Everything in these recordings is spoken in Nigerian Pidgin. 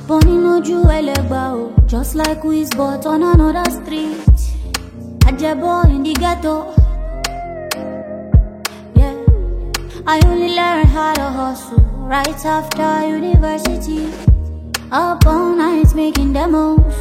Bunny no jewelry, just like we but on another street. Ajabo in the ghetto. Yeah, I only learned how to hustle right after university. Up all night making demos.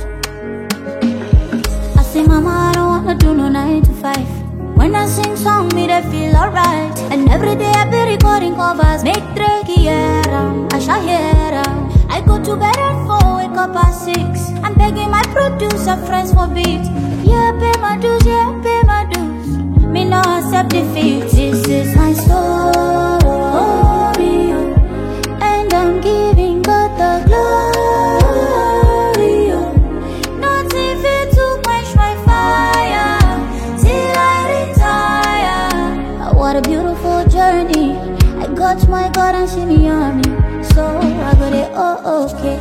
I say, Mama, I don't wanna do no 9 to 5. When I sing song, me they feel alright. And every day I be recording covers. Make Drake hear 'em, I shall hear 'em. I go to bed at 4, wake up at 6. I'm begging my producer friends for beats. Yeah, pay my dues, yeah, pay my dues. Me no accept defeat. This is my story, and I'm giving God the glory. Nothing fit to quench my fire till I retire. What a beautiful journey. I got my God and see me on me, so I got it okay.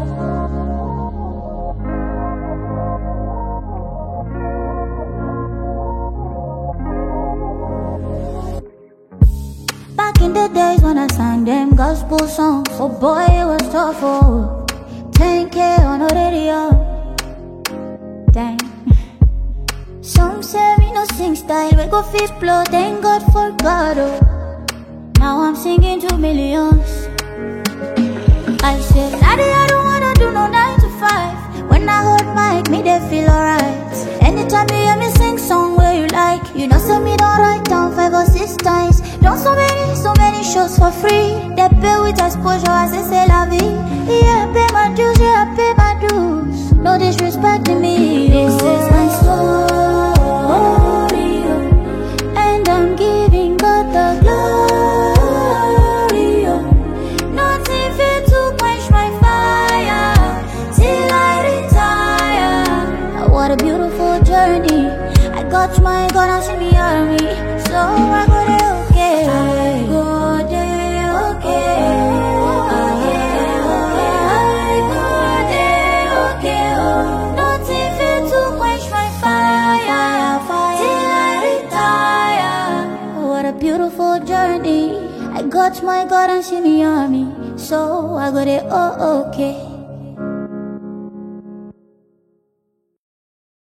Back in the days when I sang them gospel songs, oh boy, it was tough, oh. 10K on the radio, dang. Some say me no sing style, we go fit blow, thank God for God, oh. Now I'm singing to millions. I said, Daddy, I don't wanna do no 9 to 5. When I hold mic, me they feel alright. Anytime you hear me sing song where you like, you know say me don't write down 5 or 6 times. Done so many shows for free. They pay with exposure as they say la vie. Yeah, pay my dues, yeah, pay my dues. No disrespect to me. This is my story, and I'm giving God the glory. Nothing fit to quench my fire till I retire. What a beautiful journey. I got my God and see me army, so I got it okay. I got it okay. I got it okay. Nothing fit to quench my fire till I retire. What a beautiful journey. I got my God and see me army, so I got it okay.